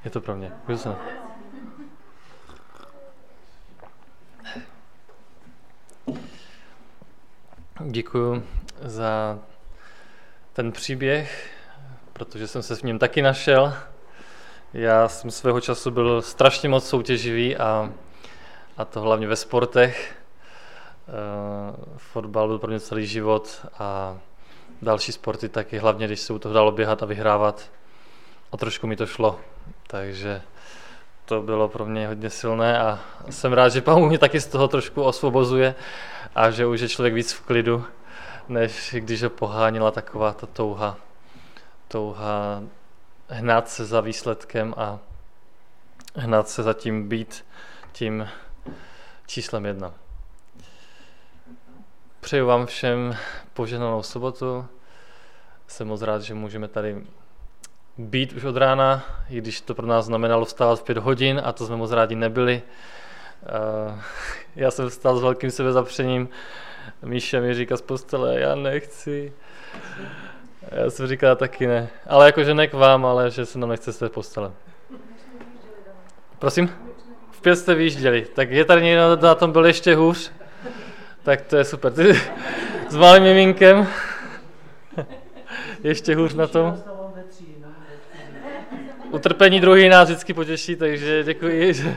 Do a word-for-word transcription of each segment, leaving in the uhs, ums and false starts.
Je to pro mě. Děkuji. Děkuji za ten příběh, protože jsem se v něm taky našel. Já jsem svého času byl strašně moc soutěživý a, a to hlavně ve sportech. Uh, fotbal byl pro mě celý život a další sporty taky, hlavně když se u toho dalo běhat a vyhrávat. A trošku mi to šlo, takže to bylo pro mě hodně silné a jsem rád, že Pán mě taky z toho trošku osvobozuje a že už je člověk víc v klidu, než když ho pohánila taková ta touha, touha hnát se za výsledkem a hnát se za tím být tím číslem jedna. Přeju vám všem požehnanou sobotu. Jsem moc rád, že můžeme tady být už od rána, i když to pro nás znamenalo vstávat v pět hodin a to jsme moc rádi nebyli. Já jsem vstal s velkým sebezapřením. Míša mi říká z postele, já nechci. Já jsem říkal, taky ne. Ale jakože ne k vám, ale že se nám nechce z té postele. Prosím? V pět jste vyjížděli. Tak je tady někdo, na tom byl ještě hůř? Tak to je super. Ty s malým miminkem. Ještě hůř na tom. Utrpení druhý nás vždycky potěší, takže děkuji. Že...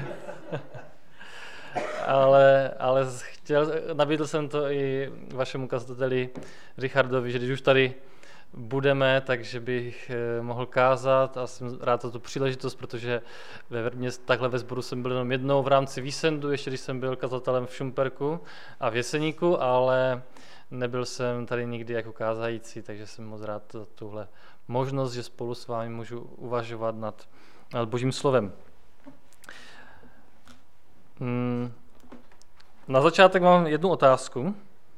ale, ale chtěl, nabídl jsem to i vašemu kazateli Richardovi, že když už tady budeme, takže bych mohl kázat a jsem rád za tu příležitost, protože ve mě, takhle ve sboru jsem byl jenom jednou v rámci Vísendu, ještě když jsem byl kazatelem v Šumperku a v Jeseníku, ale nebyl jsem tady nikdy jako kázající, takže jsem moc rád za tuhle možnost, že spolu s vámi můžu uvažovat nad, nad Božím slovem. Na začátek mám jednu otázku,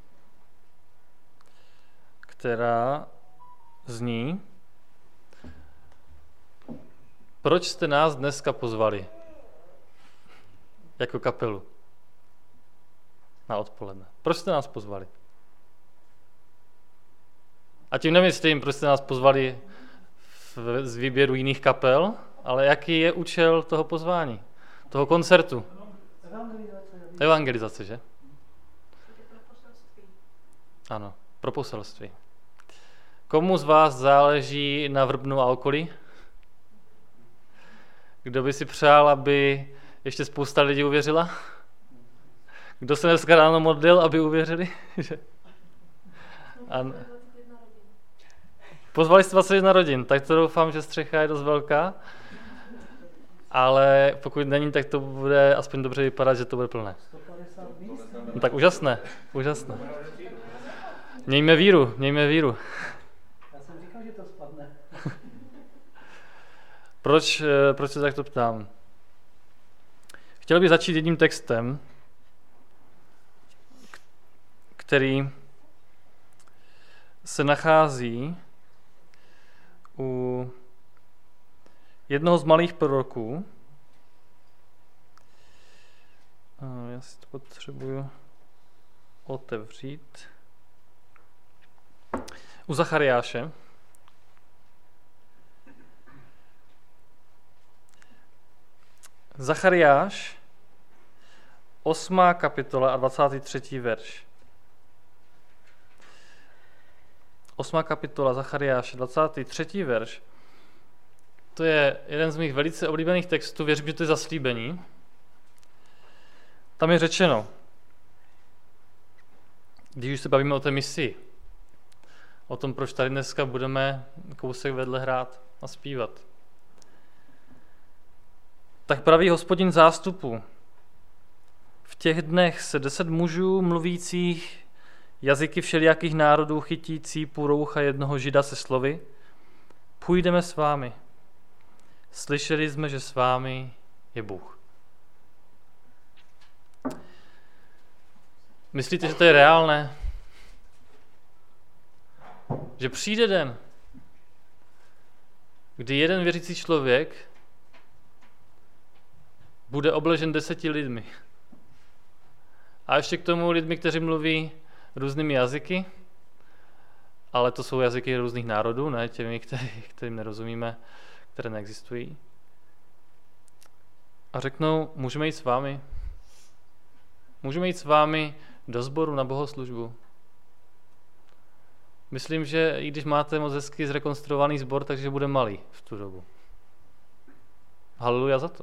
která zní, proč jste nás dneska pozvali jako kapelu na odpoledne? Proč jste nás pozvali? A tím nemyslím, proč jste nás pozvali v, z výběru jiných kapel, ale jaký je účel toho pozvání, toho koncertu? Evangelizace. Evangelizace, že? Ano, pro poselství. Komu z vás záleží na Vrbnu a okolí? Kdo by si přál, aby ještě spousta lidí uvěřila? Kdo se dneska ráno modlil, aby uvěřili? An... Pozvali jste dvacet jedna rodin, tak to doufám, že střecha je dost velká, ale pokud není, tak to bude aspoň dobře vypadat, že to bude plné. No tak úžasné, úžasné. Mějme víru, mějme víru. Já jsem říkal, že to spadne. Proč, proč se takto ptám? Chtěl bych začít jedním textem, který se nachází u jednoho z malých proroků. Já si to potřebuju otevřít. U Zachariáše. Zachariáš, osmá kapitola a dvacátý třetí verš. Osmá kapitola Zachariáše, dvacátý třetí verš. To je jeden z mých velice oblíbených textů, věřím, že to je zaslíbení. Tam je řečeno, když už se bavíme o té misi, o tom, proč tady dneska budeme kousek vedle hrát a zpívat. Tak praví Hospodin zástupu. V těch dnech se deset mužů mluvících jazyky všelijakých národů chytící půroucha jednoho Žida se slovy: půjdeme s vámi. Slyšeli jsme, že s vámi je Bůh. Myslíte, že to je reálné? Že přijde den, kdy jeden věřící člověk bude obležen deseti lidmi. A ještě k tomu lidmi, kteří mluví různými jazyky, ale to jsou jazyky různých národů, ne těmi, který, kterým nerozumíme, které neexistují. a řeknou, můžeme jít s vámi. Můžeme jít s vámi do sboru na bohoslužbu. Myslím, že i když máte moc hezky zrekonstruovaný sbor, takže bude malý v tu dobu. Haleluja za to.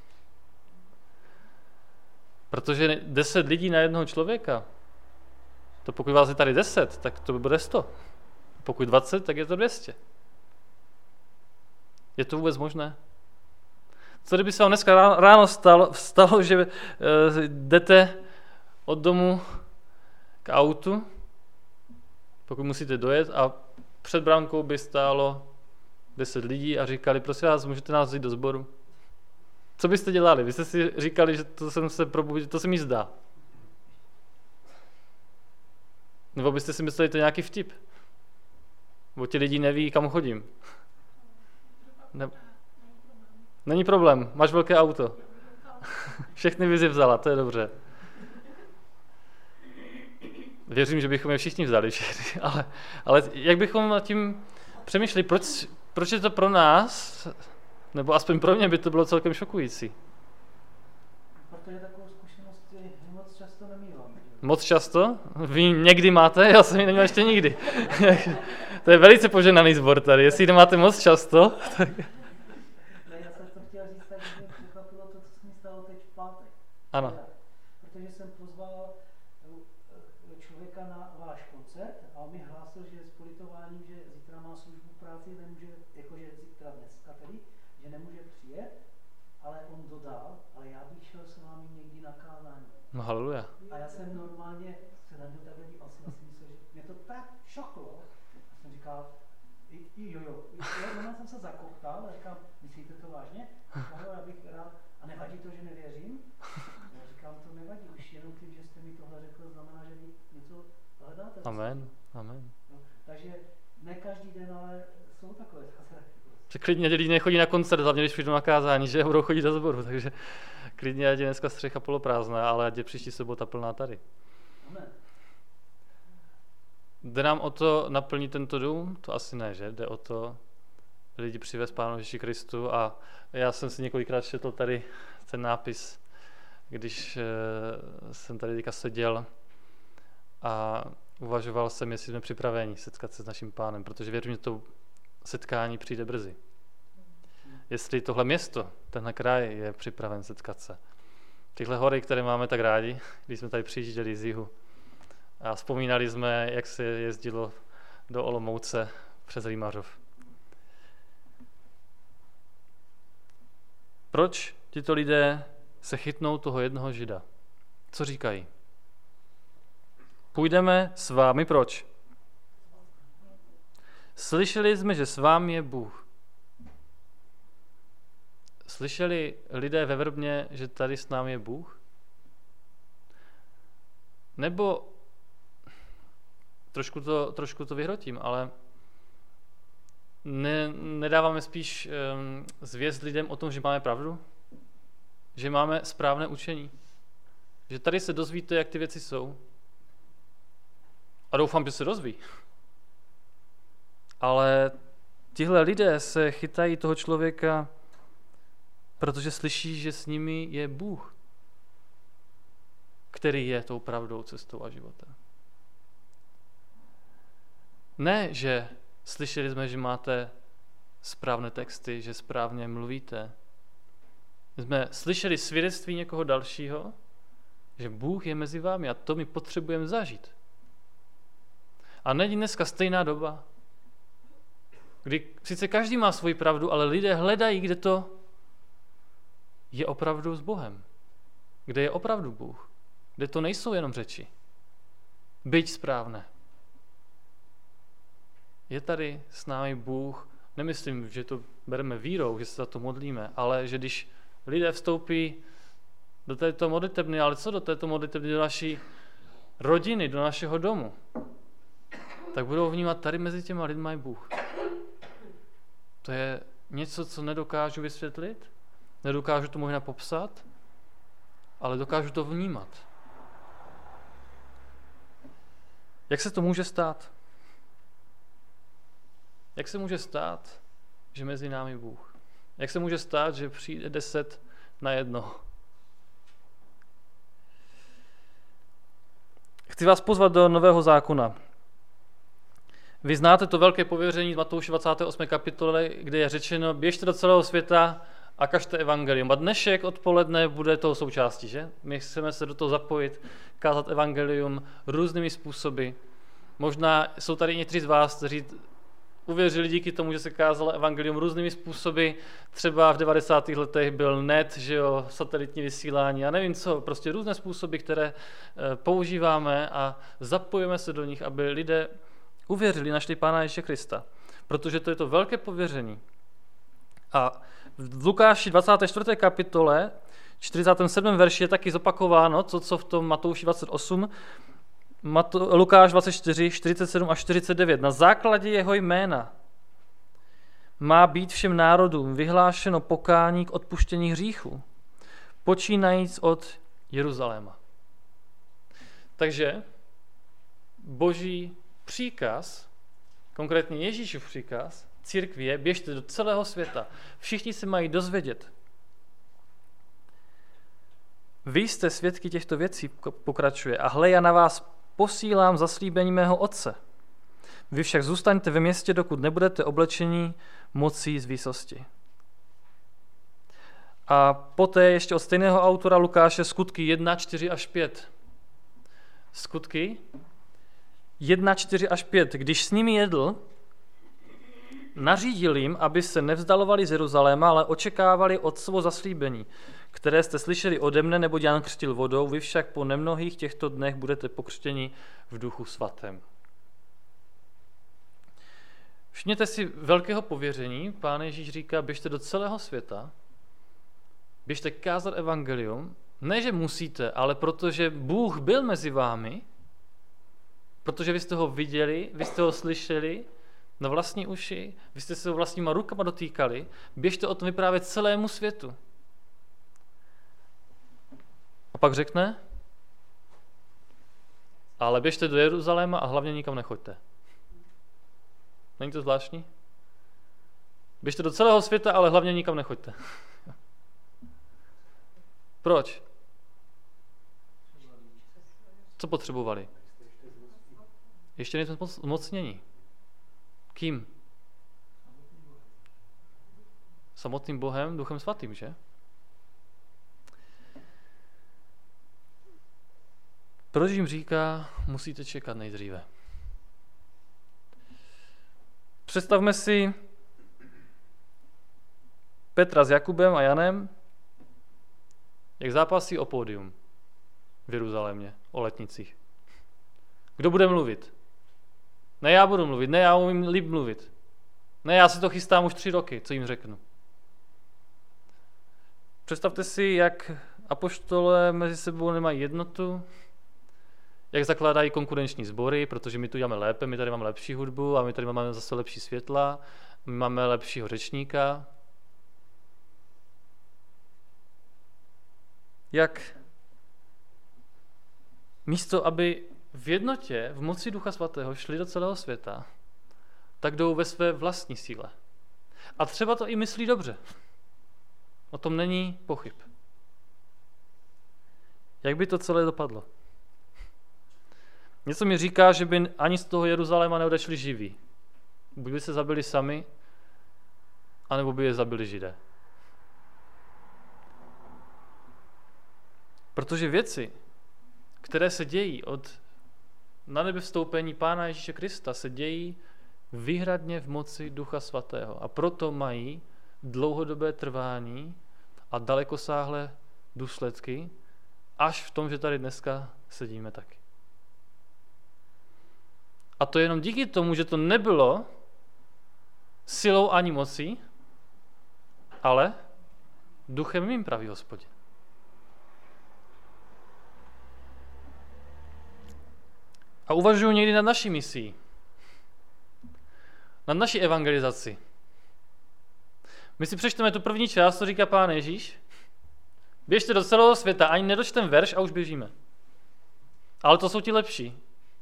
Protože deset lidí na jednoho člověka, to pokud vás je tady deset, tak to bude sto. Pokud dvacet, tak je to dvě stě. Je to vůbec možné? Co kdyby se vám dneska ráno stalo, stalo že uh, jdete od domu k autu, pokud musíte dojet, a před brámkou by stálo deset lidí a říkali, prosím vás, můžete nás vzít do sboru? Co byste dělali? Vy jste si říkali, že to jsem se probudil, to se mi zdá. Nebo byste si mysleli, to je nějaký vtip? Bo ti lidi neví, kam chodím. Ne... Není problém, máš velké auto. Všechny vizi vzala, to je dobře. Věřím, že bychom je všichni vzali, ale, ale jak bychom nad tím přemýšleli, proč, proč je to pro nás, nebo aspoň pro mě by to bylo celkem šokující. Protože takovou zkušenost moc často nemývám. Moc často? Vy někdy máte? Já jsem ji neměl ještě nikdy. To je velice poženaný sbor tady, jestli ji nemáte moc často. Tak... Ne, já jsem to chtěl říct, tak mě překvapilo to, co se mi stalo teď v pátek. Ano. Protože jsem pozval člověka na váš koncert a on mi hlásil, že s politováním, že zítra má službu v práci, nemůže, jakože zítra dneska tedy, že nemůže přijet, ale on dodal, ale já bych šel s vámi někdy na kázání. No haleluja. A já jsem normálně se na něj takhle díval, jsem si myslel, že mě to tak šoklo. A jsem říkal, jo, jo, jo, jsem se zakoktal, a říkám, myslíte to vážně? Říkám, já bych rád, a nevadí to, že nevěřím? Já říkám, to nevadí, už jenom tím, že jste mi tohle řekl, znamená, že vy něco hledáte. Amen, amen. No, takže ne každý den, ale jsou takové zázraky. Že klidně lidi nechodí na koncert, hlavně když přijdou na kázání, že budou chodit do sboru, takže klidně ať je dneska střecha poloprázdná, ale ať je příští sobota plná tady. Amen. Jde nám o to naplnit tento dům? To asi ne, že? Jde o to lidi přivést Pánu Ježíši Kristu, a já jsem si několikrát četl tady ten nápis, když jsem tady teďka seděl a uvažoval jsem, jestli jsme připraveni setkat se s naším Pánem, protože věřím, že to setkání přijde brzy. Jestli tohle město, tenhle kraj je připraven setkat se. Tyhle hory, které máme tak rádi, když jsme tady přijížděli z jihu a vzpomínali jsme, jak se jezdilo do Olomouce přes Rýmařov. Proč tito lidé se chytnou toho jednoho Žida? Co říkají? Půjdeme s vámi, proč? Slyšeli jsme, že s vámi je Bůh. Slyšeli lidé ve Vrbně, že tady s námi je Bůh? Nebo, trošku to, trošku to vyhrotím, ale ne, nedáváme spíš um, zvěst lidem o tom, že máme pravdu? Že máme správné učení? Že tady se dozvíte, jak ty věci jsou? A doufám, že se dozví. Ale tihle lidé se chytají toho člověka, protože slyší, že s nimi je Bůh, který je tou pravdou, cestou a životem. Ne, že slyšeli jsme, že máte správné texty, že správně mluvíte. My jsme slyšeli svědectví někoho dalšího, že Bůh je mezi vámi, a to my potřebujeme zažít. A není dneska stejná doba, kdy sice každý má svoji pravdu, ale lidé hledají, kde to je opravdu s Bohem. Kde je opravdu Bůh. Kde to nejsou jenom řeči. Byť správné. Je tady s námi Bůh, nemyslím, že to bereme vírou, že se za to modlíme, ale že když lidé vstoupí do této modlitebny, ale co do této modlitebny, do naší rodiny, do našeho domu, tak budou vnímat, tady mezi těma lidma je Bůh. To je něco, co nedokážu vysvětlit, nedokážu to možná popsat, ale dokážu to vnímat. Jak se to může stát? Jak se může stát, že mezi námi Bůh? Jak se může stát, že přijde deset na jednoho. Chci vás pozvat do Nového zákona. Vy znáte to velké pověření z Matouše dvacáté osmé kapitole, kde je řečeno, běžte do celého světa a kažte evangelium. A dnešek odpoledne bude toho součástí, že? My chceme se do toho zapojit, kázat evangelium různými způsoby. Možná jsou tady někteří z vás, kteří uvěřili díky tomu, že se kázalo evangelium různými způsoby. Třeba v devadesátých letech byl net, že jo, satelitní vysílání, já nevím co, prostě různé způsoby, které používáme a zapojíme se do nich, aby lidé uvěřili, našli Pána Ježíše Krista. Protože to je to velké pověření. A v Lukáši dvacáté čtvrté kapitole, čtyřicátém sedmém verši je taky zopakováno, to, co v tom Matouši dvacet osm, Mato, Lukáš dvacet čtyři, čtyřicet sedm a čtyřicet devět. Na základě jeho jména má být všem národům vyhlášeno pokání k odpuštění hříchů, počínajíc od Jeruzaléma. Takže Boží příkaz, konkrétně Ježíšův příkaz, církvi je, běžte do celého světa. Všichni se mají dozvědět. Vy jste svědky těchto věcí, pokračuje, a hle, já na vás posílám zaslíbení mého Otce. Vy však zůstaňte ve městě, dokud nebudete oblečení mocí z výsosti. A poté ještě od stejného autora Lukáše Skutky jedna, čtyři až pět. Skutky jedna, čtyři až pět. Když s nimi jedl, nařídil jim, aby se nevzdalovali z Jeruzaléma, ale očekávali Otcovo zaslíbení, které jste slyšeli ode mne, neboť Jan křtil vodou, vy však po nemnohých těchto dnech budete pokřtěni v Duchu Svatém. Všimněte si velkého pověření, Pán Ježíš říká, běžte do celého světa, běžte kázat evangelium, ne, že musíte, ale protože Bůh byl mezi vámi, protože vy jste ho viděli, vy jste ho slyšeli na vlastní uši, vy jste se ho vlastníma rukama dotýkali, běžte o tom vyprávět celému světu. A pak řekne, ale běžte do Jeruzaléma a hlavně nikam nechoďte. Není to zvláštní? Běžte do celého světa, ale hlavně nikam nechoďte. Proč? Co potřebovali? Ještě nejsme zmocněni. Kým? Samotným Bohem, Duchem Svatým, že? Proč jim říká, musíte čekat nejdříve? Představme si Petra s Jakubem a Janem, jak zápasí o pódium v Jeruzalémě, o letnicích. Kdo bude mluvit? Ne, já budu mluvit, ne, já umím líp mluvit. Ne, já si to chystám už tři roky, co jim řeknu. Představte si, jak apoštolé mezi sebou nemají jednotu, jak zakládají konkurenční sbory, protože my tu děláme lépe, my tady máme lepší hudbu a my tady máme zase lepší světla, my máme lepšího řečníka. Jak místo, aby v jednotě, v moci Ducha Svatého šli do celého světa, tak jdou ve své vlastní síle. A třeba to i myslí dobře. O tom není pochyb. Jak by to celé dopadlo? Něco mi říká, že by ani z toho Jeruzaléma neodešli živí. Buď by se zabili sami, anebo by je zabili Židé. Protože věci, které se dějí od na nebe vstoupení Pána Ježíše Krista, se dějí výhradně v moci Ducha Svatého. A proto mají dlouhodobé trvání a dalekosáhlé důsledky, až v tom, že tady dneska sedíme taky. A to jenom díky tomu, že to nebylo silou ani mocí, ale duchem mým, pravý Hospodin. A uvažuji někdy nad naší misí, nad naší evangelizaci. My si přečteme tu první část, co říká Pán Ježíš. Běžte do celého světa, ani nedočtem verš a už běžíme. Ale to jsou ti lepší.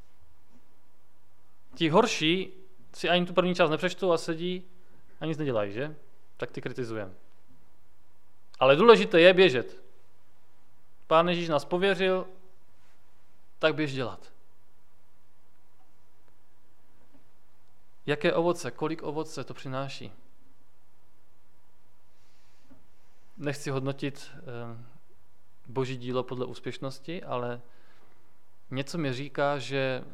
Ti horší si ani tu první část nepřečtou a sedí a nic nedělají, že? Tak ty kritizujeme. Ale důležité je běžet. Pán Ježíš nás pověřil, tak běž dělat. Jaké ovoce, kolik ovoce to přináší? Nechci hodnotit Boží dílo podle úspěšnosti, ale něco mi říká, že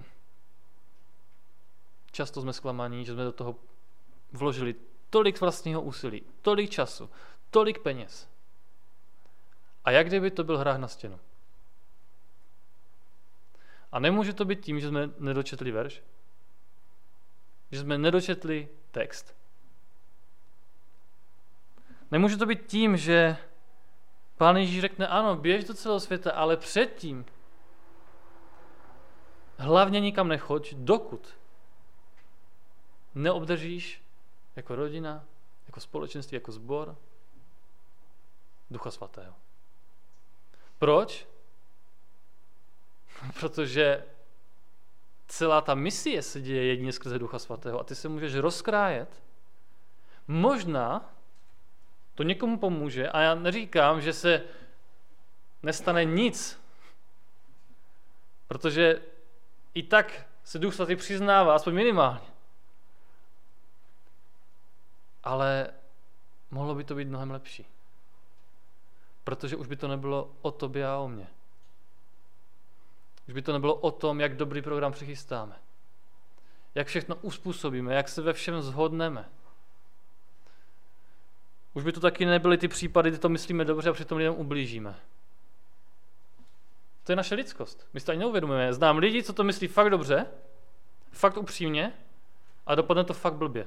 často jsme zklamaní, že jsme do toho vložili tolik vlastního úsilí, tolik času, tolik peněz. A jak kdyby to byl hrách na stěnu. A nemůže to být tím, že jsme nedočetli verš, že jsme nedočetli text. Nemůže to být tím, že Pán Ježíš řekne, ano, běž do celého světa, ale předtím hlavně nikam nechoď, dokud neobdržíš jako rodina, jako společenství, jako sbor Ducha Svatého. Proč? Protože celá ta misie se děje jedině skrze Ducha Svatého a ty se můžeš rozkrájet. Možná to někomu pomůže a já neříkám, že se nestane nic, protože i tak se Duch Svatý přiznává, aspoň minimálně. Ale mohlo by to být mnohem lepší. Protože už by to nebylo o tobě a o mně. Už by to nebylo o tom, jak dobrý program přichystáme. Jak všechno uspůsobíme, jak se ve všem shodneme. Už by to taky nebyly ty případy, kdy to myslíme dobře a přitom lidem ublížíme. To je naše lidskost. My si to ani neuvědomujeme. Znám lidi, co to myslí fakt dobře, fakt upřímně a dopadne to fakt blbě.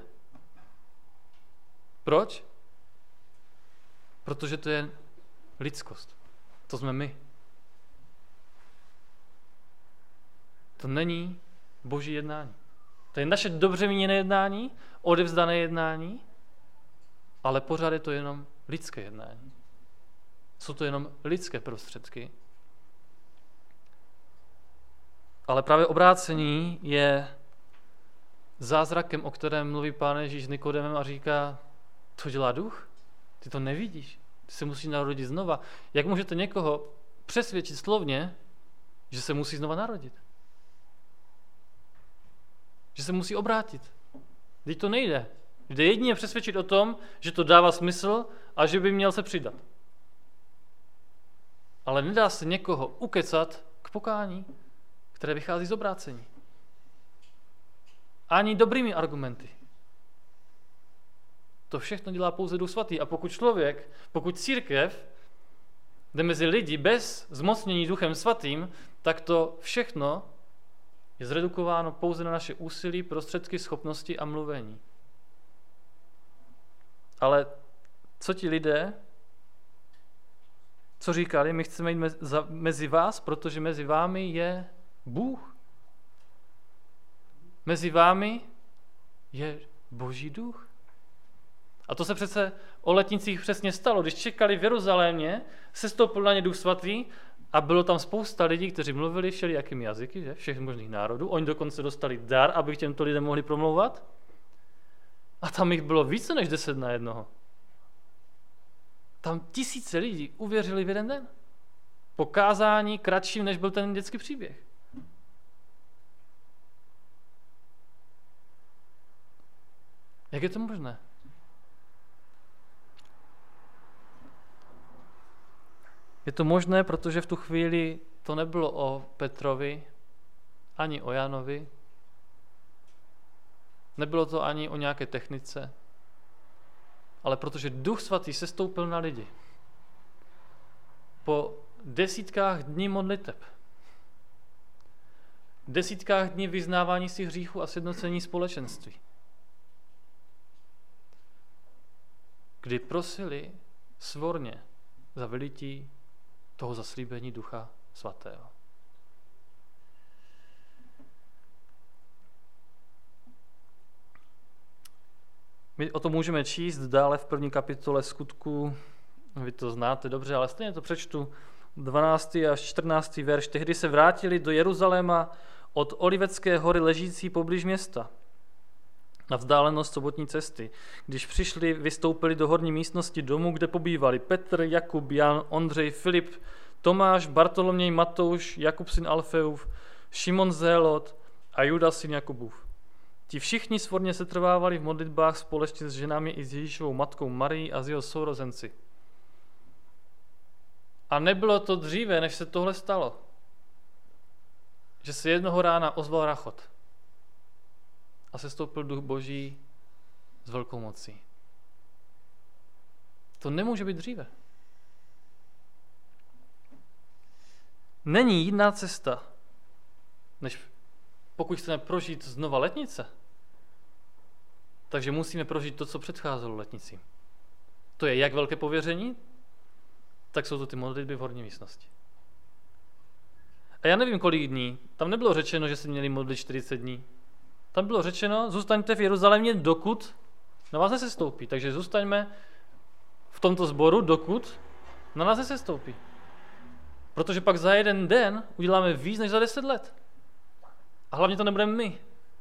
Proč? Protože to je lidskost. To jsme my. To není Boží jednání. To je naše dobře míněné jednání, odevzdané jednání, ale pořád je to jenom lidské jednání. Jsou to jenom lidské prostředky. Ale právě obrácení je zázrakem, o kterém mluví Pán Ježíš s Nikodemem a říká, to dělá duch, ty to nevidíš, ty se musíš narodit znova. Jak můžete někoho přesvědčit slovně, že se musí znova narodit? Že se musí obrátit. Teď to nejde. Jde jedině přesvědčit o tom, že to dává smysl a že by měl se přidat. Ale nedá se někoho ukecat k pokání, které vychází z obrácení. Ani dobrými argumenty. To všechno dělá pouze Duch Svatý. A pokud člověk, pokud církev jde mezi lidi bez zmocnění Duchem Svatým, tak to všechno je zredukováno pouze na naše úsilí, prostředky, schopnosti a mluvení. Ale co ti lidé, co říkali, my chceme jít mezi vás, protože mezi vámi je Bůh. Mezi vámi je Boží duch. A to se přece o letnicích přesně stalo. Když čekali v Jeruzalémě, sestoupil na ně Duch Svatý a bylo tam spousta lidí, kteří mluvili všelijakými jazyky, že? Všech možných národů. Oni dokonce dostali dar, aby k těmto lidem mohli promlouvat. A tam jich bylo více než deset na jednoho. Tam tisíce lidí uvěřili v jeden den. Po kázání kratším, než byl ten dětský příběh. Jak je to možné? Je to možné, protože v tu chvíli to nebylo o Petrovi, ani o Janovi, nebylo to ani o nějaké technice, ale protože Duch Svatý sestoupil na lidi. Po desítkách dní modliteb, desítkách dní vyznávání svých hříchů a sjednocení společenství, kdy prosili svorně za vylití toho zaslíbení Ducha Svatého. My o tom můžeme číst dále v první kapitole Skutků. Vy to znáte dobře, ale stejně to přečtu. dvanáctý až čtrnáctý verš. Tehdy se vrátili do Jeruzaléma od Olivecké hory ležící poblíž města. na vzdálenost sobotní cesty. Když přišli, vystoupili do horní místnosti domu, kde pobývali Petr, Jakub, Jan, Ondřej, Filip, Tomáš, Bartoloměj, Matouš, Jakub syn Alfeův, Šimon Zélot a Judas syn Jakubův. Ti všichni svorně setrvávali v modlitbách společně s ženami i s Ježíšovou matkou Marií a s jeho sourozenci. A nebylo to dříve, než se tohle stalo, že se jednoho rána ozval rachot a sestoupil duch Boží s velkou mocí. To nemůže být dříve. Není jiná cesta, než pokud chceme prožít znova letnice, takže musíme prožít to, co předcházelo letnici. To je jak velké pověření, tak jsou to ty modlitby v horní místnosti. A já nevím, kolik dní. Tam nebylo řečeno, že se měli modlit čtyřicet dní. Tam bylo řečeno, zůstaňte v Jeruzalémě, dokud na vás nesestoupí. Takže zůstaňme v tomto sboru, dokud na nás nesestoupí. Protože pak za jeden den uděláme víc než za deset let. A hlavně to nebudeme my.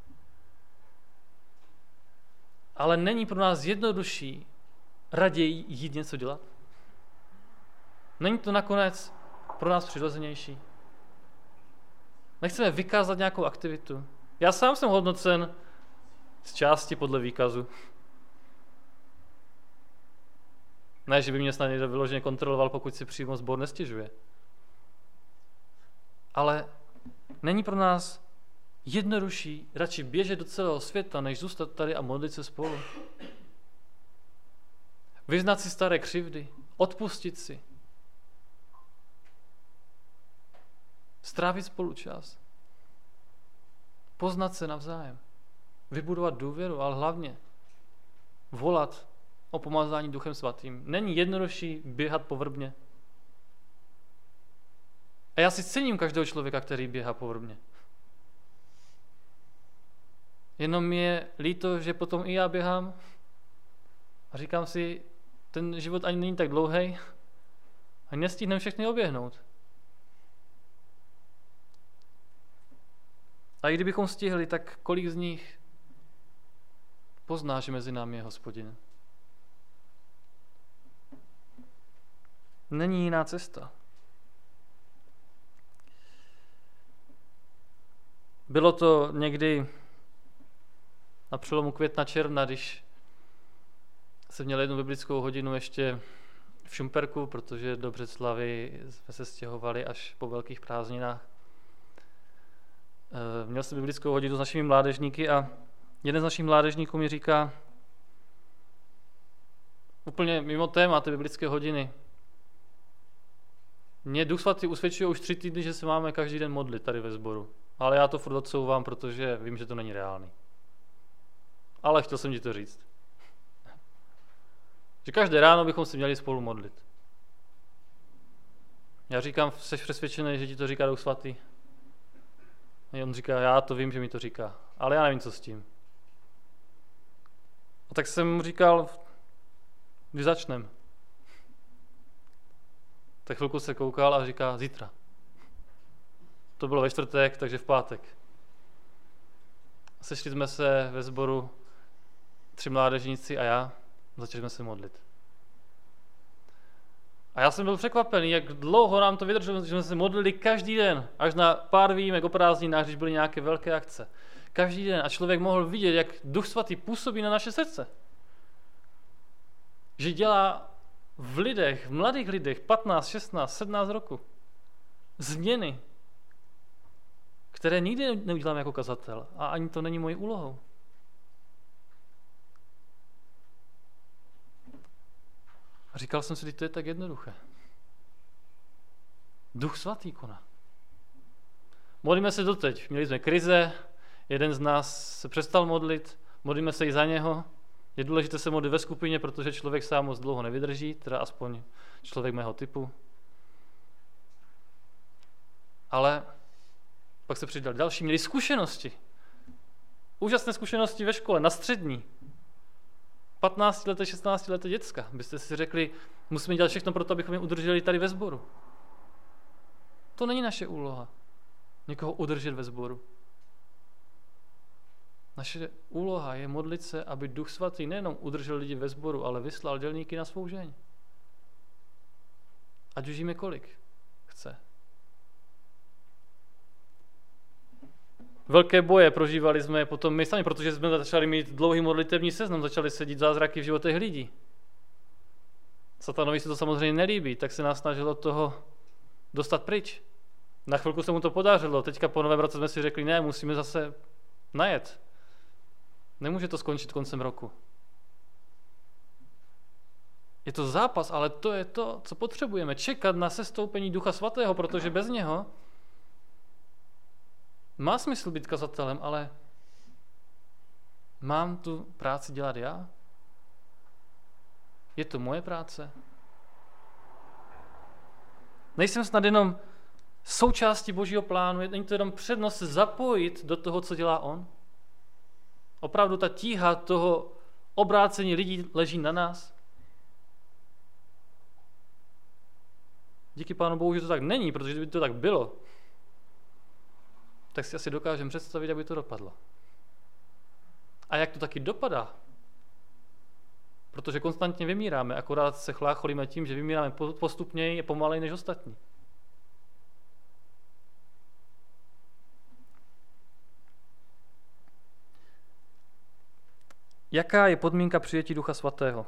Ale není pro nás jednodušší raději jít něco dělat? Není to nakonec pro nás přirozenější? Nechceme vykázat nějakou aktivitu. Já sám jsem hodnocen z části podle výkazu. Ne, že by mě snad někdo vyloženě kontroloval, pokud si přímo sbor nestěžuje. Ale není pro nás jednodušší radši běžet do celého světa, než zůstat tady a modlit se spolu. Vyznat si staré křivdy, odpustit si. Strávit spolu čas. Poznat se navzájem. Vybudovat důvěru, ale hlavně volat o pomazání Duchem Svatým. Není jednodušší běhat po vrbně. A já si cením každého člověka, který běhá po vrbně. Jenom mi je líto, že potom i já běhám a říkám si, ten život ani není tak dlouhej a nestihneme všechny oběhnout. A i kdybychom stihli, tak kolik z nich pozná, že mezi námi je Hospodin? Není jiná cesta. Bylo to někdy na přelomu května června, když jsem měl jednu biblickou hodinu ještě v Šumperku, protože do Břeclavy jsme se stěhovali až po velkých prázdninách. Měl jsem biblickou hodinu s našimi mládežníky a jeden z našich mládežníků mi říká, úplně mimo téma té biblické hodiny, mě Duch Svatý usvědčuje už tři týdny, že se máme každý den modlit tady ve sboru. Ale já to furt odsouvám, protože vím, že to není reálný. Ale chtěl jsem ti to říct. Že každé ráno bychom si měli spolu modlit. Já říkám, jsi přesvědčený, že ti to říká Duch Svatý? A on říká, já to vím, že mi to říká, ale já nevím, co s tím. A tak jsem mu říkal, kdy začneme. Tak chvilku se koukal a říká, zítra. To bylo ve čtvrtek, takže v pátek. Sešli jsme se ve sboru tři mládežníci a já, začali jsme se modlit. A já jsem byl překvapený, jak dlouho nám to vydrželo, že jsme se modlili každý den, až na pár výjimek o prázdninách, když byly nějaké velké akce. Každý den a člověk mohl vidět, jak Duch Svatý působí na naše srdce. Že dělá v lidech, v mladých lidech, patnáct, šestnáct, sedmnáct roku změny, které nikdy neudělám jako kazatel a ani to není mojí úlohou. A říkal jsem si, že to je tak jednoduché. Duch Svatý koná. Modlíme se doteď. Měli jsme krize, jeden z nás se přestal modlit, modlíme se i za něho. Je důležité se modlit ve skupině, protože člověk sám moc dlouho nevydrží, teda aspoň člověk mého typu. Ale pak se přidali další, měli zkušenosti. Úžasné zkušenosti ve škole, na střední. patnáctileté, šestnáctileté děcka. Byste si řekli, musíme dělat všechno pro to, abychom je udrželi tady ve sboru. To není naše úloha. Někoho udržet ve sboru. Naše úloha je modlit se, aby Duch Svatý nejenom udržel lidi ve sboru, ale vyslal dělníky na svou žeň. Ať už jíme kolik chce. Velké boje prožívali jsme potom my sami, protože jsme začali mít dlouhý modlitevní seznam, začali sedít zázraky v životech lidí. Satanovi se to samozřejmě nelíbí, tak se nás snažil od toho dostat pryč. Na chvilku se mu to podařilo, teďka po novém roce jsme si řekli, ne, musíme zase najet. Nemůže to skončit koncem roku. Je to zápas, ale to je to, co potřebujeme. Čekat na sestoupení Ducha Svatého, protože bez něho má smysl být kazatelem, ale mám tu práci dělat já? Je to moje práce? Nejsem snad jenom součástí Božího plánu, není to jenom přednost se zapojit do toho, co dělá on? Opravdu ta tíha toho obrácení lidí leží na nás? Díky Pánu Bohu, že to tak není, protože kdyby to tak bylo, tak si asi dokážeme představit, aby to dopadlo. A jak to taky dopadá? Protože konstantně vymíráme, akorát se chlácholíme tím, že vymíráme postupněji a pomaleji než ostatní. Jaká je podmínka přijetí Ducha Svatého?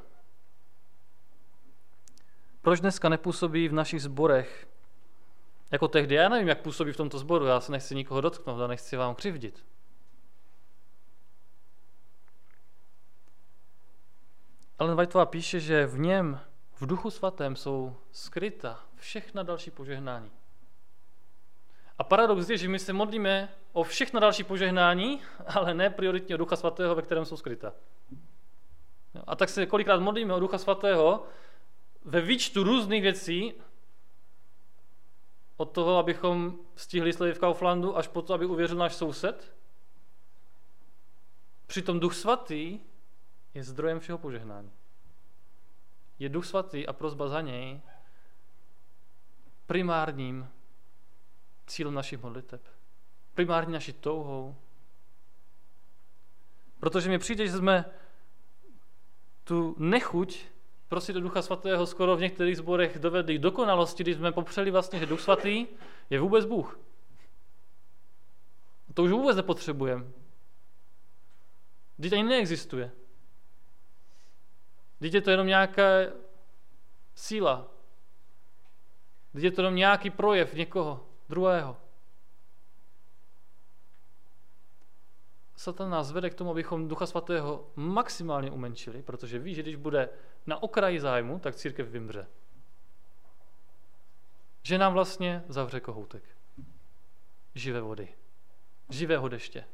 Proč dneska nepůsobí v našich sborech jako tehdy? Já nevím, jak působí v tomto sboru, já se nechci nikoho dotknout a nechci vám křivdit. Ellen Whiteová píše, že v něm, v Duchu Svatém, jsou skryta všechna další požehnání. A paradox je, že my se modlíme o všechna další požehnání, ale ne prioritně o Ducha Svatého, ve kterém jsou skryta. A tak se kolikrát modlíme o Ducha Svatého ve výčtu různých věcí, od toho, abychom stihli slevy v Kauflandu, až po to, aby uvěřil náš soused. Přitom Duch Svatý je zdrojem všeho požehnání. Je Duch Svatý a prosba za něj primárním cílem našich modliteb. Primární naší touhou. Protože mi přijde, že jsme tu nechuť prosit do Ducha Svatého skoro v některých sborech dovedli k dokonalosti, když jsme popřeli vlastně, že Duch Svatý je vůbec Bůh. To už vůbec nepotřebujeme. Vždyť ani neexistuje. Vždyť je to jenom nějaká síla. Vždyť je to jenom nějaký projev někoho druhého. Satan nás vede k tomu, abychom Ducha Svatého maximálně umenšili, protože ví, že když bude na okraji zájmu, tak církev vymře. Že nám vlastně zavře kohoutek. Živé vody. Živého deště.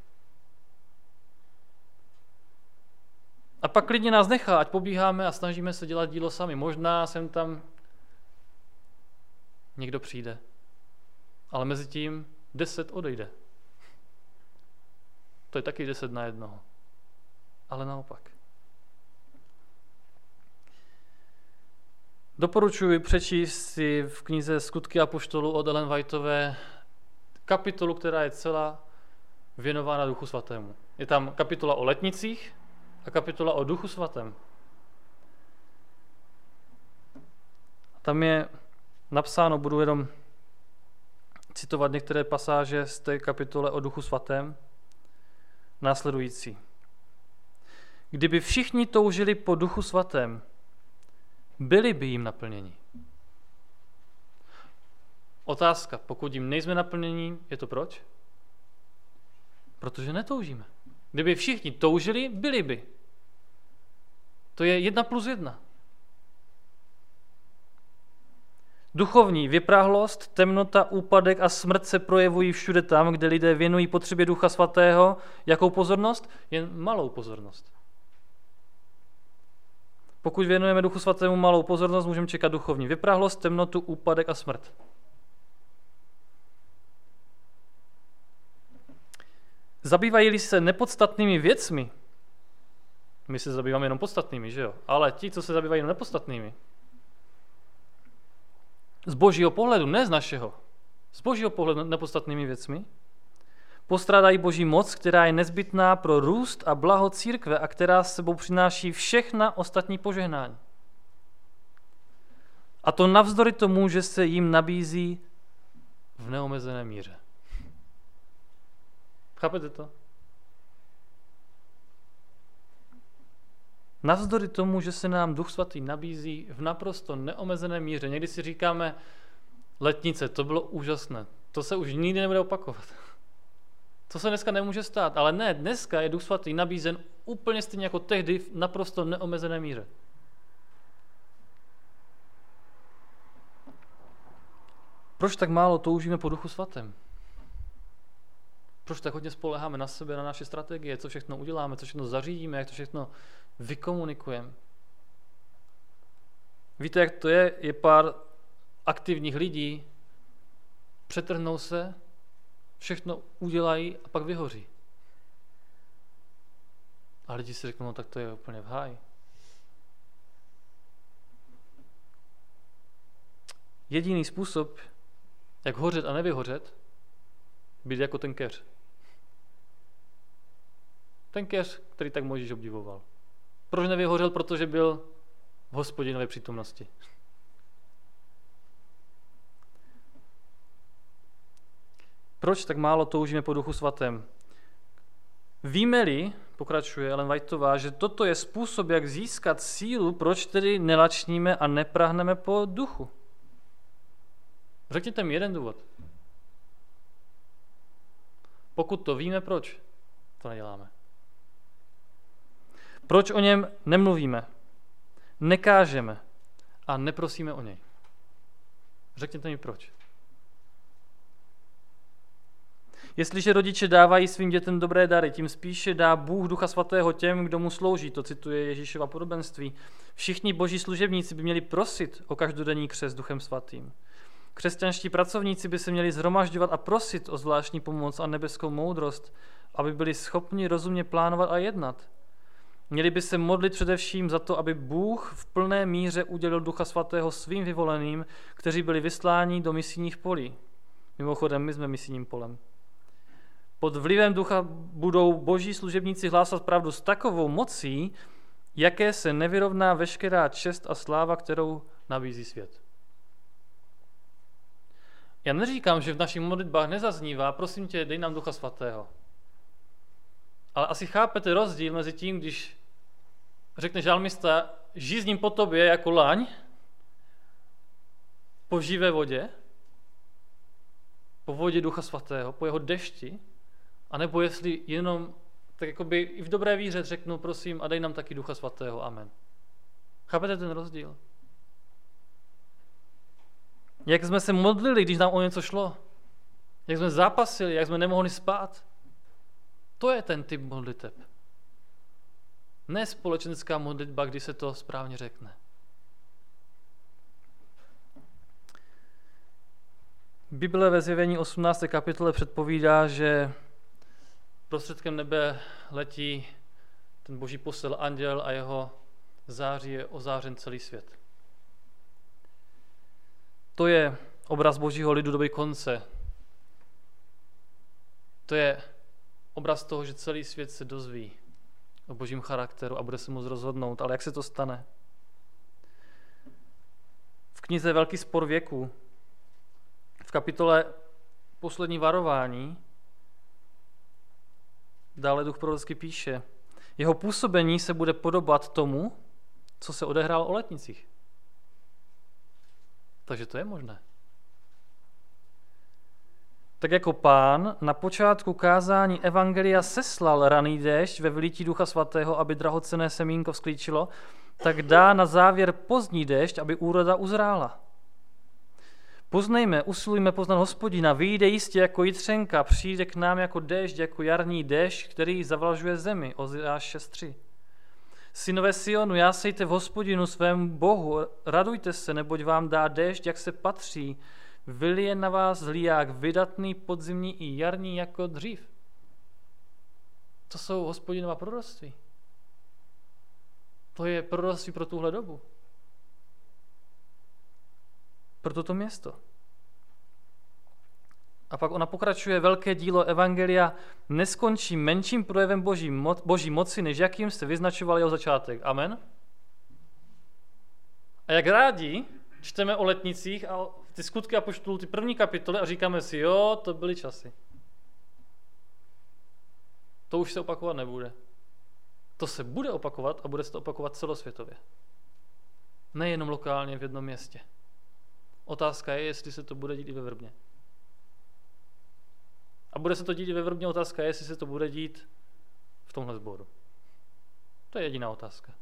A pak klidně nás nechá, ať pobíháme a snažíme se dělat dílo sami. Možná sem tam někdo přijde. Ale mezi tím deset odejde. To je taky deset na jednoho. Ale naopak. Doporučuji přečíst si v knize Skutky apoštolů od Ellen Whiteové kapitolu, která je celá věnována Duchu Svatému. Je tam kapitola o letnicích a kapitola o Duchu Svatém. Tam je napsáno, budu jenom citovat některé pasáže z té kapitole o Duchu Svatém, následující. Kdyby všichni toužili po Duchu Svatém, byli by jim naplněni. Otázka, pokud jim nejsme naplněni, je to proč? Protože netoužíme. Kdyby všichni toužili, byli by. To je jedna plus jedna. Duchovní vyprahlost, temnota, úpadek a smrt se projevují všude tam, kde lidé věnují potřebě Ducha Svatého. Jakou pozornost? Jen malou pozornost. Pokud věnujeme Duchu Svatému malou pozornost, můžeme čekat duchovní vyprahlost, temnotu, úpadek a smrt. Zabývají-li se nepodstatnými věcmi, my se zabýváme jenom podstatnými, že jo? Ale ti, co se zabývají jenom nepodstatnými, z božího pohledu, ne z našeho, z božího pohledu nepodstatnými věcmi, postrádají Boží moc, která je nezbytná pro růst a blaho církve a která s sebou přináší všechna ostatní požehnání. A to navzdory tomu, že se jim nabízí v neomezené míře. Chápete to? Navzdory tomu, že se nám Duch Svatý nabízí v naprosto neomezené míře. Někdy si říkáme, letnice, to bylo úžasné. To se už nikdy nebude opakovat. To se dneska nemůže stát. Ale ne, dneska je Duch Svatý nabízen úplně stejně jako tehdy v naprosto neomezené míře. Proč tak málo toužíme po Duchu Svatém? Proč tak hodně spoléháme na sebe, na naše strategie, co všechno uděláme, co všechno zařídíme, jak to všechno vykomunikujeme? Víte, jak to je? Je pár aktivních lidí, přetrhnou se, všechno udělají a pak vyhoří. A lidi si řeknou, no tak to je úplně v háji. Jediný způsob, jak hořet a nevyhořet, být jako ten keř. Ten keř, který tak Mojžíš obdivoval. Proč nevyhořel? Protože byl v Hospodinové přítomnosti. Proč tak málo toužíme po Duchu Svatém? Víme-li, pokračuje Ellen Whiteová, že toto je způsob, jak získat sílu, proč tedy nelačníme a neprahneme po duchu? Řekněte mi jeden důvod. Pokud to víme, proč to neděláme? Proč o něm nemluvíme, nekážeme a neprosíme o něj? Řekněte mi proč. Jestliže rodiče dávají svým dětem dobré dary, tím spíše dá Bůh Ducha Svatého těm, kdo mu slouží, to cituje Ježíšova podobenství. Všichni boží služebníci by měli prosit o každodenní křest Duchem Svatým. Křesťanští pracovníci by se měli shromažďovat a prosit o zvláštní pomoc a nebeskou moudrost, aby byli schopni rozumně plánovat a jednat. Měli by se modlit především za to, aby Bůh v plné míře udělil Ducha Svatého svým vyvoleným, kteří byli vysláni do misijních polí. Mimochodem, my jsme misijním polem. Pod vlivem Ducha budou boží služebníci hlásat pravdu s takovou mocí, jaké se nevyrovná veškerá čest a sláva, kterou nabízí svět. Já neříkám, že v našich modlitbách nezaznívá, prosím tě, dej nám Ducha Svatého. Ale asi chápete rozdíl mezi tím, když řekne žalmista, žízním po tobě jako laň po živé vodě, po vodě Ducha Svatého, po jeho dešti, anebo jestli jenom tak jakoby i v dobré víře řeknu, prosím, a dej nám taky Ducha Svatého, amen. Chápete ten rozdíl? Jak jsme se modlili, když nám o něco šlo? Jak jsme zápasili, jak jsme nemohli spát? To je ten typ modliteb. Ne společenská modlitba, kdy se to správně řekne. Bible ve Zjevení osmnácté kapitole předpovídá, že prostředkem nebe letí ten boží posel anděl a jeho září je ozářen celý svět. To je obraz božího lidu doby konce. To je obraz toho, že celý svět se dozví o božím charakteru a bude se moct rozhodnout. Ale jak se to stane? V knize Velký spor věků, v kapitole Poslední varování, dále duch prorocky píše, jeho působení se bude podobat tomu, co se odehrálo o letnicích. Takže to je možné. Tak jako Pán na počátku kázání evangelia seslal raný déšť ve vylití Ducha Svatého, aby drahocenné semínko vzklíčilo, tak dá na závěr pozdní déšť, aby úroda uzrála. Poznejme, usilujme poznat Hospodina, vyjde jistě jako jitřenka, přijde k nám jako déšť, jako jarní déšť, který zavlažuje zemi. Ozeáš šest tři. Synové Sionu, jásejte v Hospodinu svém Bohu, radujte se, neboť vám dá déšť, jak se patří, vylije na vás zlíják, vydatný, podzimní i jarní jako dřív. To jsou Hospodinova proroctví. To je proroctví pro tuhle dobu. Pro toto město. A pak ona pokračuje, velké dílo evangelia neskončí menším projevem boží, mo- boží moci, než jakým se vyznačoval jeho začátek. Amen. A jak rádi čteme o letnicích a ty skutky apoštolů, ty první kapitoly a říkáme si, jo, to byly časy. To už se opakovat nebude. To se bude opakovat a bude se to opakovat celosvětově. Nejenom lokálně v jednom městě. Otázka je, jestli se to bude dít i ve Vrbně. A bude se to dít i ve Vrbně, otázka je, jestli se to bude dít v tomhle sboru. To je jediná otázka.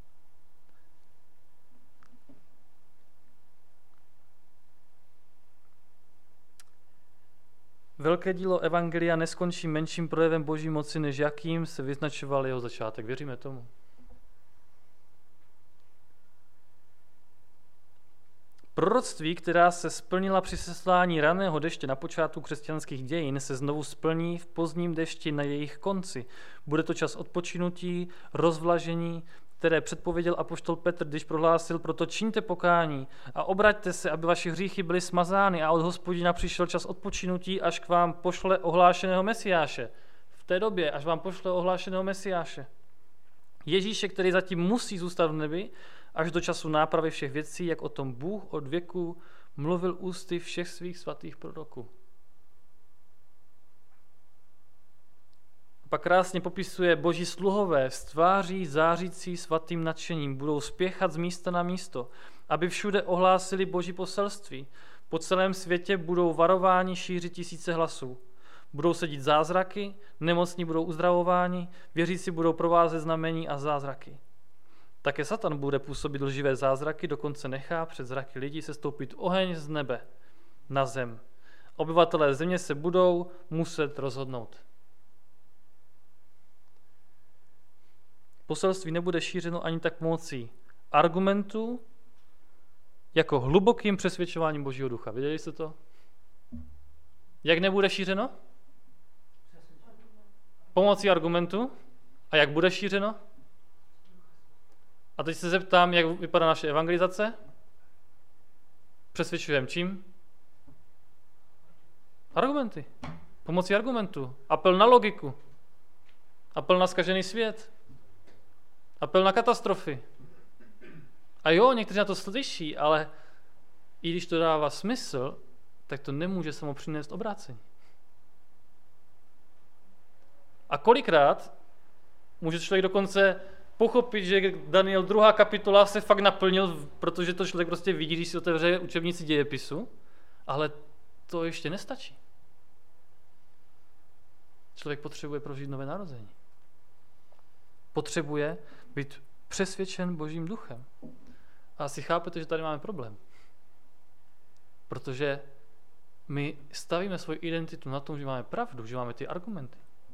Velké dílo evangelia neskončí menším projevem boží moci, než jakým se vyznačoval jeho začátek. Věříme tomu? Proroctví, která se splnila při seslání raného deště na počátku křesťanských dějin, se znovu splní v pozdním dešti na jejich konci. Bude to čas odpočinutí, rozvlažení, které předpověděl apoštol Petr, když prohlásil, proto čiňte pokání a obraťte se, aby vaše hříchy byly smazány a od Hospodina přišel čas odpočinutí, až k vám pošle ohlášeného Mesiáše. V té době, až vám pošle ohlášeného Mesiáše. Ježíše, který zatím musí zůstat v nebi, až do času nápravy všech věcí, jak o tom Bůh od věku mluvil ústy všech svých svatých proroků. Pak krásně popisuje, boží sluhové z tváří zářící svatým nadšením budou spěchat z místa na místo, aby všude ohlásili boží poselství. Po celém světě budou varováni šířit tisíce hlasů. Budou se dít zázraky, nemocní budou uzdravováni, věřící budou provázet znamení a zázraky. Také Satan bude působit lživé zázraky, dokonce nechá před zraky lidí sestoupit oheň z nebe na zem. Obyvatelé země se budou muset rozhodnout. Poselství nebude šířeno ani tak mocí argumentů, jako hlubokým přesvědčováním Božího ducha. Viděli jste to? Jak nebude šířeno? Pomocí argumentu. A jak bude šířeno? A teď se zeptám, jak vypadá naše evangelizace? Přesvědčujeme čím? Argumenty. Pomocí argumentu. Apel na logiku. Apel na zkažený svět. Apel na katastrofy. A jo, někteří na to slyší, ale i když to dává smysl, tak to nemůže samo přinést obrácení. A kolikrát může člověk dokonce pochopit, že Daniel druhá kapitola se fakt naplnil, protože to člověk prostě vidí, když si otevře učebnici dějepisu, ale to ještě nestačí. Člověk potřebuje prožít nové narození. Potřebuje být přesvědčen Božím duchem. A asi chápete, že tady máme problém. Protože my stavíme svoji identitu na tom, že máme pravdu, že máme ty argumenty.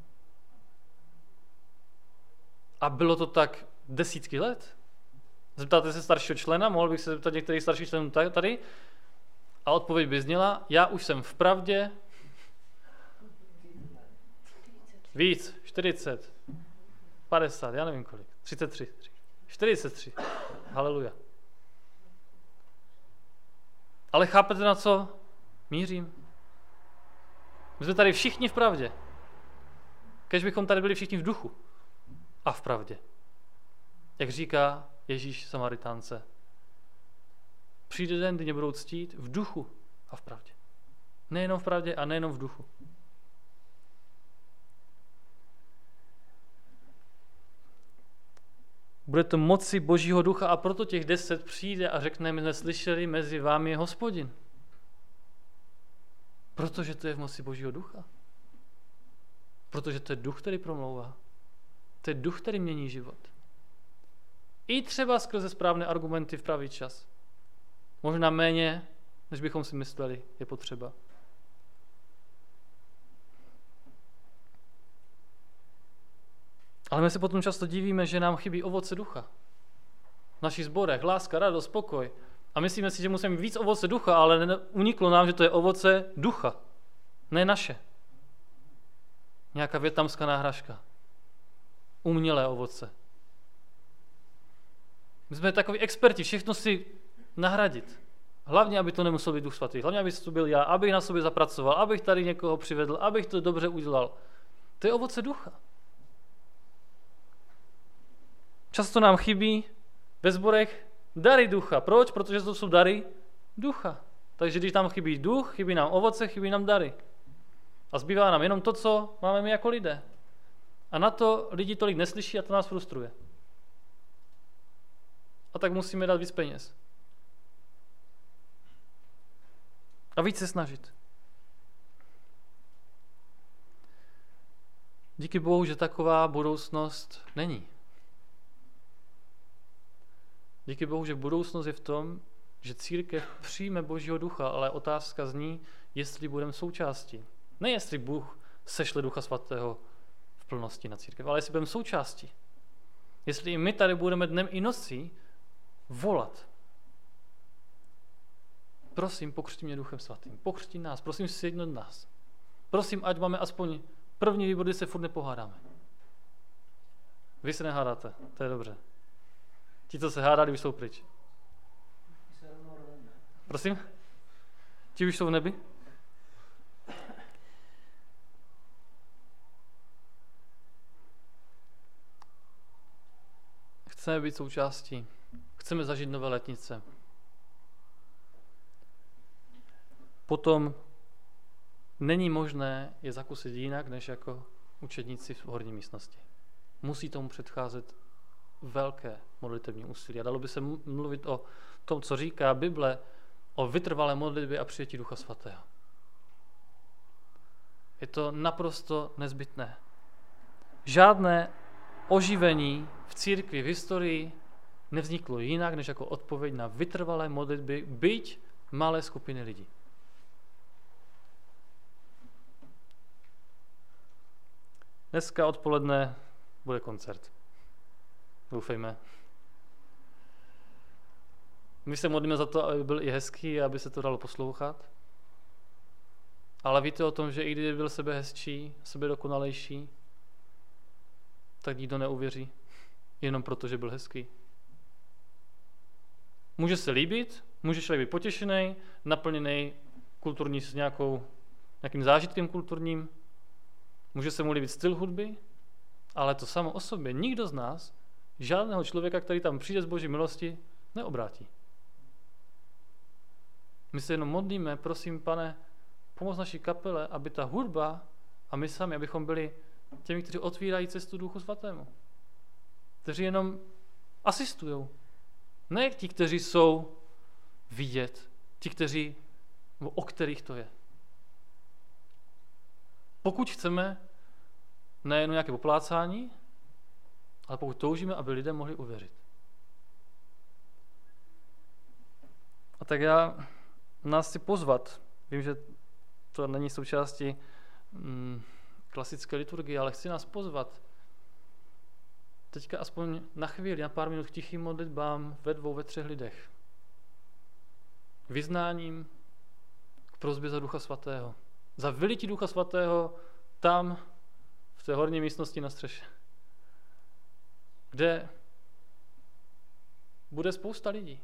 A bylo to tak desítky let. Zeptáte se staršího člena, mohl bych se zeptat některých starších členů tady, a odpověď by zněla, já už jsem v pravdě víc, čtyřicet, padesát, já nevím kolik, třicet tři, čtyřicet tři, haleluja. Ale chápete, na co mířím? My jsme tady všichni v pravdě. Kež bychom tady byli všichni v duchu a v pravdě. Jak říká Ježíš Samaritánce. Přijde den, kdy mě budou ctít v duchu a v pravdě. Nejenom v pravdě a nejenom v duchu. Bude to moci Božího ducha a proto těch deset přijde a řekne, my jsme slyšeli, mezi vámi je Hospodin. Protože to je v moci Božího ducha. Protože to je duch, který promlouvá. To je duch, který mění život. I třeba skrze správné argumenty v pravý čas. Možná méně, než bychom si mysleli, je potřeba. Ale my se potom často divíme, že nám chybí ovoce ducha. V našich sborech láska, radost, pokoj. A myslíme si, že musíme mít víc ovoce ducha, ale uniklo nám, že to je ovoce ducha. Ne naše. Nějaká vietnamská náhražka. Umělé ovoce. My jsme takoví experti, všechno si nahradit. Hlavně, aby to nemusel být Duch Svatý. Hlavně, aby to byl já, abych na sobě zapracoval, abych tady někoho přivedl, abych to dobře udělal. To je ovoce ducha. Často nám chybí ve sborech dary ducha. Proč? Protože to jsou dary ducha. Takže když nám chybí duch, chybí nám ovoce, chybí nám dary. A zbývá nám jenom to, co máme my jako lidé. A na to lidi tolik neslyší a to nás frustruje. A tak musíme dát víc peněz. A víc se snažit. Díky Bohu, že taková budoucnost není. Díky Bohu, že budoucnost je v tom, že církev přijme Božího ducha, ale otázka zní, jestli budeme součástí. Ne jestli Bůh sešle Ducha Svatého v plnosti na církev, ale jestli budeme součástí. Jestli i my tady budeme dnem i nocí volat. Prosím, pokřtí mě Duchem Svatým. Pokřtí nás, prosím, sjednot nás. Prosím, ať máme aspoň první výbor, kdy se furt nepohádáme. Vy se nehádáte, to je dobře. Ti, co se hádali, už jsou pryč. Prosím? Ti už jsou v nebi? Chceme být součástí. Chceme zažít nové letnice. Potom není možné je zakusit jinak, než jako učedníci v horní místnosti. Musí tomu předcházet velké modlitevní úsilí. A dalo by se mluvit o tom, co říká Bible, o vytrvalé modlitbě a přijetí Ducha Svatého. Je to naprosto nezbytné. Žádné oživení v církvi, v historii nevzniklo jinak, než jako odpověď na vytrvalé modlitby, byť malé skupiny lidí. Dneska odpoledne bude koncert. Doufejme. My se modlíme za to, aby byl i hezký a aby se to dalo poslouchat. Ale víte o tom, že i kdyby byl sebe hezčí, sebe dokonalejší, tak nikdo neuvěří, jenom proto, že byl hezký. Může se líbit, může člověk být potěšený, naplněný kulturní s nějakou, nějakým zážitkem kulturním, může se mu líbit styl hudby, ale to samo o sobě nikdo z nás, žádného člověka, který tam přijde z Boží milosti, neobrátí. My se jenom modlíme, prosím, Pane, pomoz naší kapele, aby ta hudba a my sami, abychom byli těmi, kteří otvírají cestu Duchu Svatému. Kteří jenom asistujou. Ne ti, kteří jsou vidět, ti, kteří, o kterých to je. Pokud chceme nejen nějaké poplácání, ale pokud toužíme, aby lidé mohli uvěřit. A tak já nás chci pozvat. Vím, že to není součástí mm, klasické liturgie, ale chci nás pozvat teďka aspoň na chvíli, na pár minut k tichým modlitbám ve dvou, ve třech lidech. K vyznáním, k prosbě za Ducha Svatého. Za vylití Ducha Svatého tam, v té horní místnosti na střeše. Kde bude spousta lidí.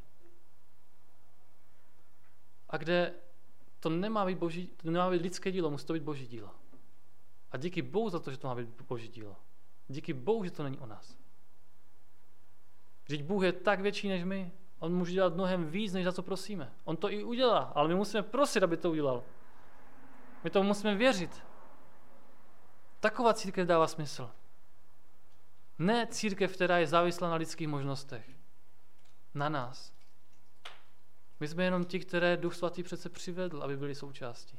A kde to nemá být, boží, to nemá být lidské dílo, musí to být Boží dílo. A díky Bohu za to, že to má být Boží dílo. Díky Bohu, že to není o nás. Vždyť Bůh je tak větší než my. On může dělat mnohem víc, než za co prosíme. On to i udělá, ale my musíme prosit, aby to udělal. My tomu musíme věřit. Taková církev dává smysl. Ne církev, která je závislá na lidských možnostech. Na nás. My jsme jenom ti, které Duch Svatý přece přivedl, aby byli součástí.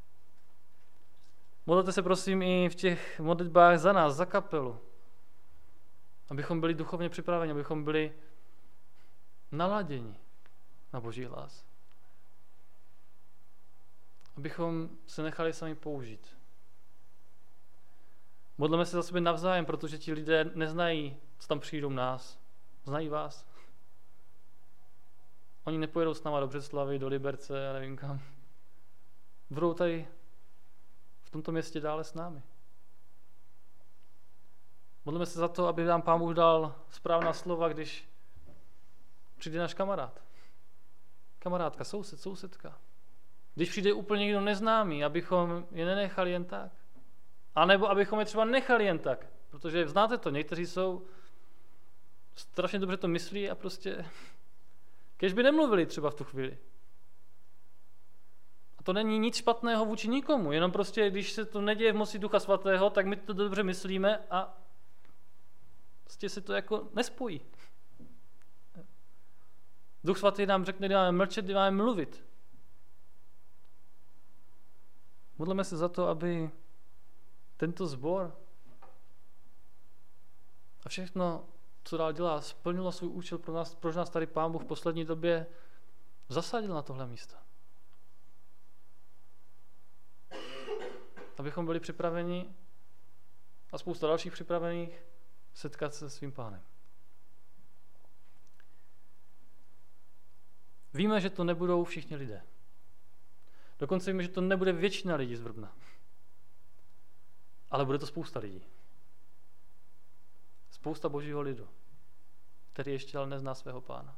Modlete se prosím i v těch modlitbách za nás, za kapelu. Abychom byli duchovně připraveni, abychom byli naladěni na Boží hlas. Abychom se nechali sami použít. Modleme se za sebe navzájem, protože ti lidé neznají, co tam přijdou nás. Znají vás. Oni nepojedou s náma do Břeclavi, do Liberce, já nevím kam. Budou tady v tomto městě dále s námi. Modlíme se za to, aby nám Pán Bůh dal správná slova, když přijde náš kamarád. kamarádka, soused, sousedka. Když přijde úplně někdo neznámý, abychom je nenechali jen tak. A nebo abychom je třeba nechali jen tak. Protože znáte to, někteří jsou strašně dobře to myslí a prostě kež by nemluvili třeba v tu chvíli. A to není nic špatného vůči nikomu, jenom prostě, když se to neděje v moci Ducha Svatého, tak my to dobře myslíme a prostě se to jako nespojí. Duch Svatý nám řekne, kdy máme mlčet, kdy máme mluvit. Modleme se za to, aby tento sbor a všechno, co dál dělá, splnilo svůj účel pro nás, pro nás tady Pán Bůh v poslední době zasadil na tohle místo. Abychom byli připraveni a spousta dalších připravených setkat se svým Pánem. Víme, že to nebudou všichni lidé. Dokonce víme, že to nebude většina lidí z Vrbna. Ale bude to spousta lidí. Spousta božího lidu, který ještě ale nezná svého Pána.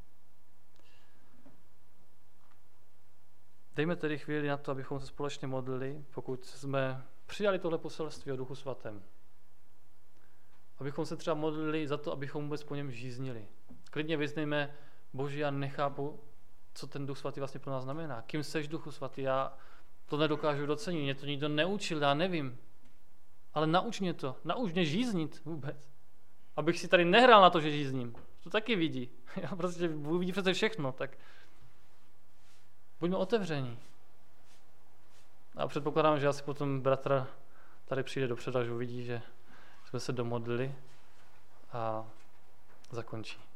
Dejme tedy chvíli na to, abychom se společně modlili, pokud jsme přijali tohle poselství o Duchu Svatém. Abychom se třeba modlili za to, abychom vůbec po něm žíznili. Klidně vyznejme, Bože, já nechápu, co ten Duch Svatý vlastně pro nás znamená. Kým seš, Duchu Svatý? Já to nedokážu docenit, mě to nikdo neučil, já nevím. Ale nauč mě to, nauč mě žíznit vůbec. Abych si tady nehrál na to, že žízním. To taky vidí. Já prostě Bůh vidí přece všechno, tak buďme otevření. A předpokládám, že asi potom bratr tady přijde dopředu, až uvidí, že jsme se domodlili a zakončí.